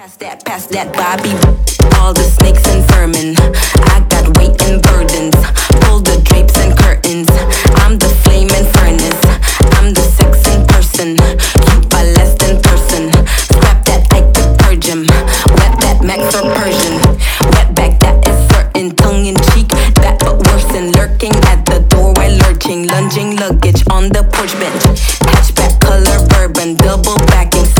Pass that Bobby. All the snakes and vermin. I got weight and burdens. Pull the drapes and curtains. I'm the flame and furnace. I'm the sex in person. You are less than person. Scrap that, I could purge him. Wet that Max or Persian. Wet back, that is certain. Tongue in cheek, that but worse than lurking at the doorway, lurching. Lunging luggage on the porch bench. Hatchback color bourbon. Double backing.